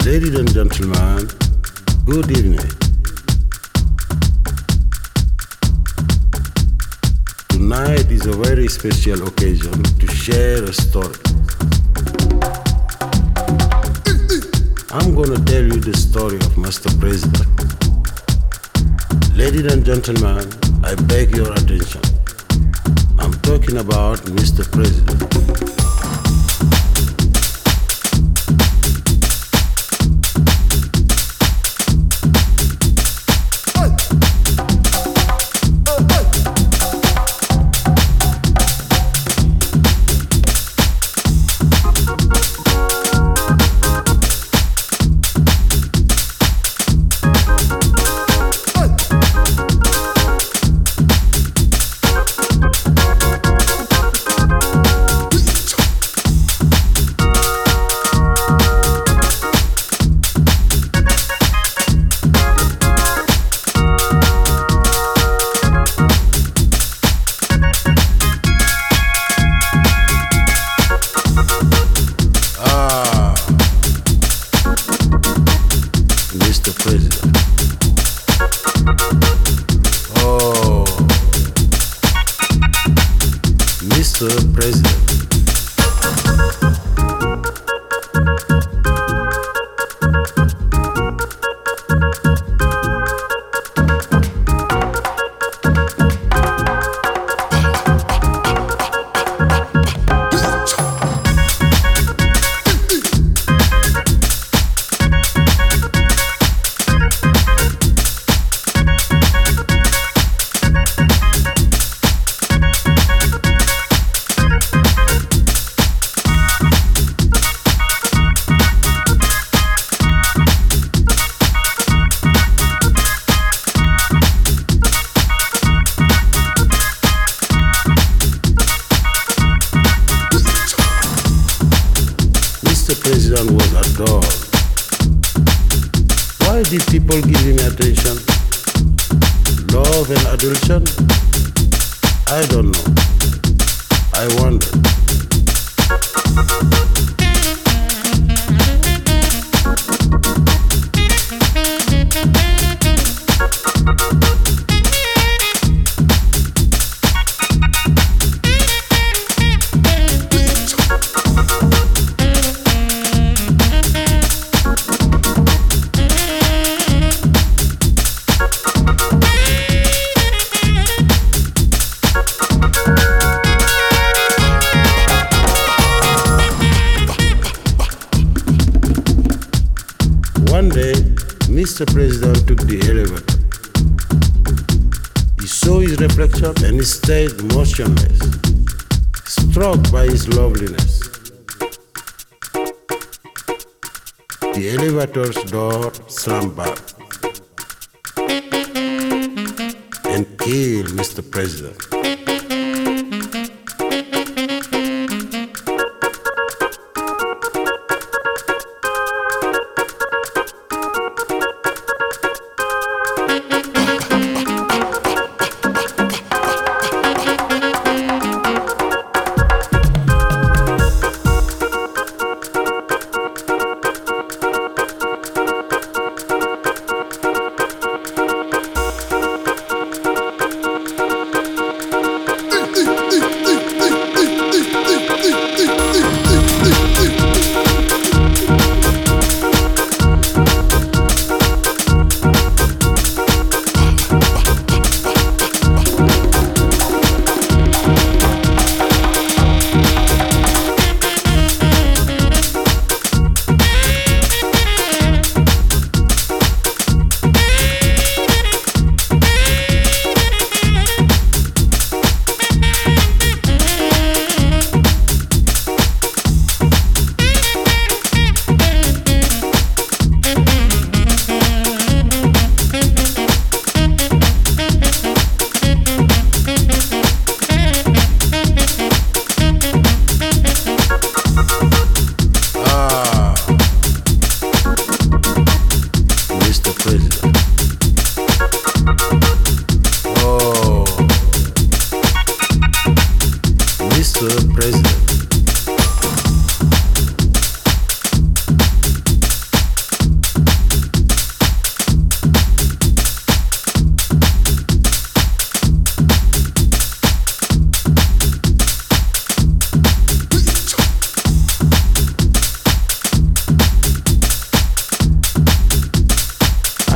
Ladies and gentlemen, good evening. Tonight is a very special occasion to share a story. I'm gonna tell you the story of Mr. President. Ladies and gentlemen, I beg your attention. I'm talking about Mr. President. Why did people give him attention? Love and adulation? I don't know. I wonder. One day, Mr. President took the elevator. He saw his reflection and he stayed motionless, struck by his loveliness. The elevator's door slammed back and killed Mr. President.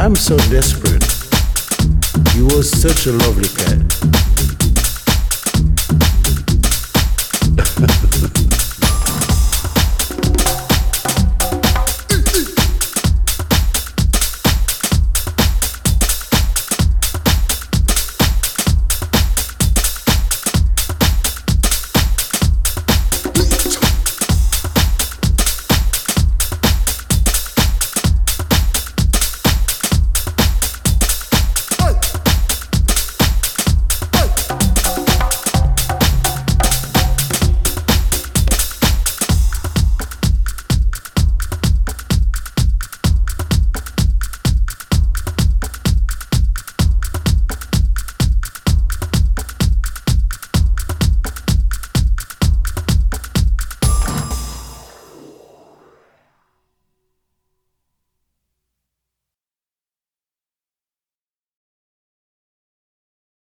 I'm so desperate. He was such a lovely cat.